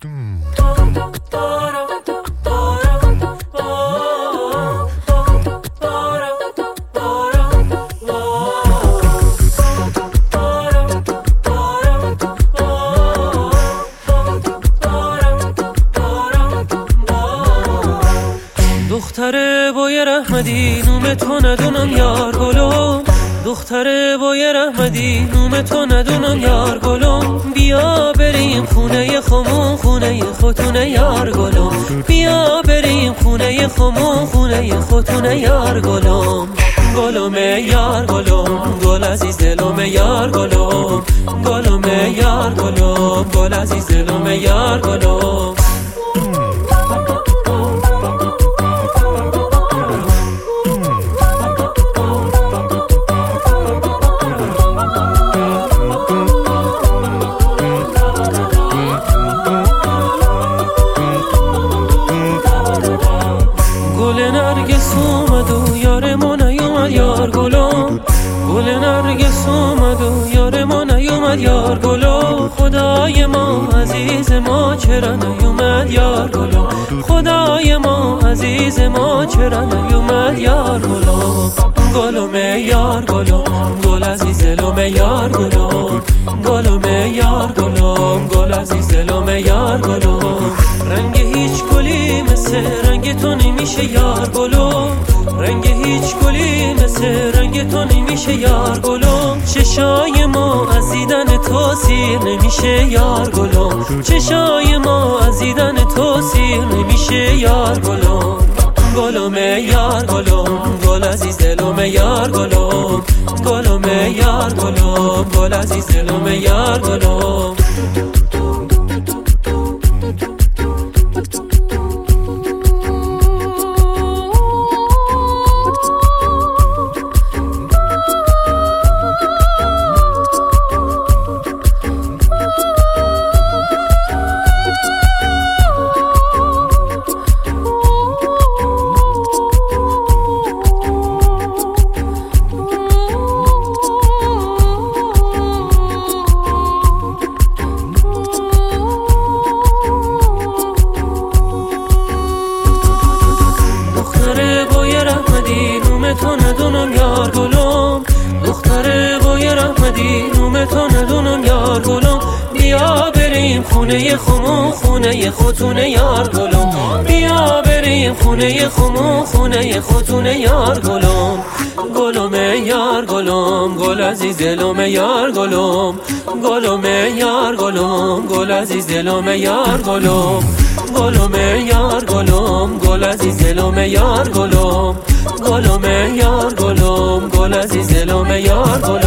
دختره بای رحمدی نوم تو ندونم یار گلم، دختره بای رحمدی نوم تو ندونم یار گلم. بیا بریم خونه خمون خونه خودتونه یار گلم، بیا بریم خونه خمون خونه خودتونه یار گلم. گلم یار گلم گل عزیز دلم یار گلم، گلم یار گلم گل عزیز دلم یار گلم. نرگس اومد و یار ما نیومد یار گلم، گل نرگس اومد و یار ما نیومد یار گلم. خدای ما عزیز ما چرا نیومد یار گلم، خدای ما عزیز ما چرا نیومد یار گلم. گلم یار گلم گل عزیز دلم یار گلم، گلم یار گلم گل عزیز دلم یار گلم. رنگ هیچ گلی مثل رنگ تو نمیشه یار گلم، رنگ هیچ گلی مثل رنگ تو نمیشه یار گلم. چشای ما از دیدن تو سیر نمیشه یار گلم، چشای ما از دیدن تو سیر نمیشه یار گلم. گلم یار گلم گل عزیز دلم یار گلم، گلم یار گلم گل عزیز دلم یار گلم. تو ندونم یار گلم، دختره بای رحمدی نوم تو ندونم یار گلم. بیا بریم خونه خمون خونه خودتونه یار گلم، بیا بریم خونه خمون خونه خودتونه یار گلم. گلم یار گلم گل عزیز دلم یار گلم، گلم یار گلم گل عزیز دلم یار گلم. گلم یار گلم گل عزیز دلم یار گلم، گلم یار گلم گل عزیز دلم یار گلم.